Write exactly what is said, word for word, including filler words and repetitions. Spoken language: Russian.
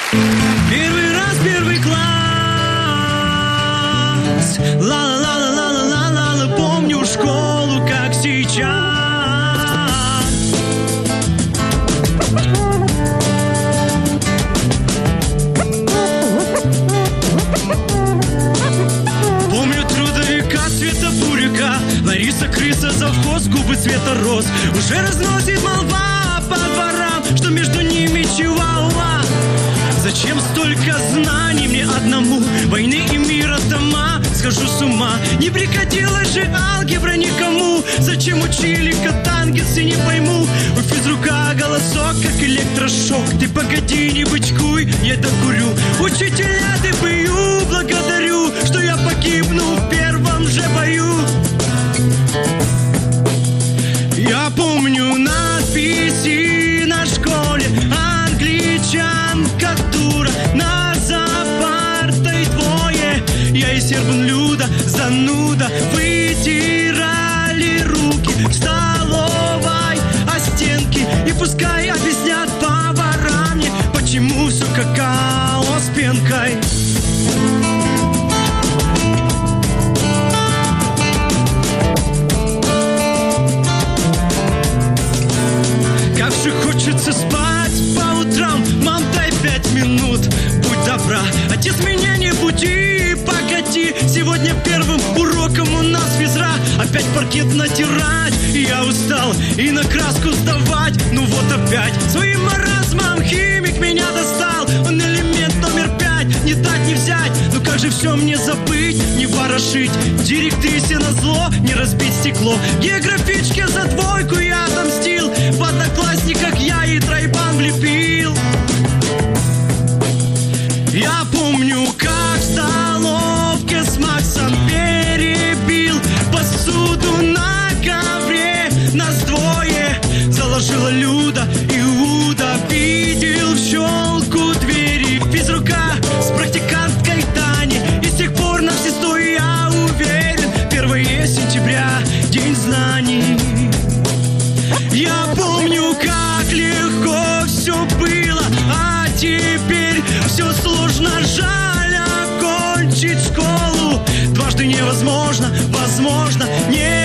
Первый раз, первый класс. Ла-ла-ла-ла-ла-ла-ла-ла. Помню школу, как сейчас. Помню трудовика цвета буряка. Лариса крыса, завхоз, губы цвета роз. Уже разносит молва по дворам, что между ними чуа-уа. Зачем столько знаний мне одному? Войны и мира дома, схожу с ума. Не пригодилась же алгебра никому. Зачем учили катангенсы, не пойму. У физрука голосок, как электрошок. Ты погоди, не бычкуй, я докурю. Учителя, ты бою, благодарю, что я погибну в первом же бою. Я помню надписи на школе. Англичанка дура, нас за партой двое. Я и Сербун Люда, зануда, вытирали руки в столовой о стенки. И пускай объяснят повара мне, почему все какао с пенкой. Как же хочется спать по утрам. Мам, дай пять минут, будь добра. Отец, меня не буди, погоди. Сегодня первым уроком у нас физра. Опять паркет натирать, я устал. И на краску сдавать, ну вот опять. Своим маразмом химик меня достал. Он элемент номер пять, не дать не взять. Ну как же все мне забыть, не ворошить. Директрисе назло, не разбить стекло. Географичке за двойку я отомстил. В одноклассниках я и тройбан влепил. Я помню, как в столовке с Максом перебил посуду на ковре. Нас двое заложила Люда. Иуда видел в щелку двери физрука с практиканткой Таней. И с тех пор на все сто, я уверен, первое сентября, день знаний. Я помню, как легко все было, а теперь все сложно, жаль окончить школу. Дважды невозможно, возможно, не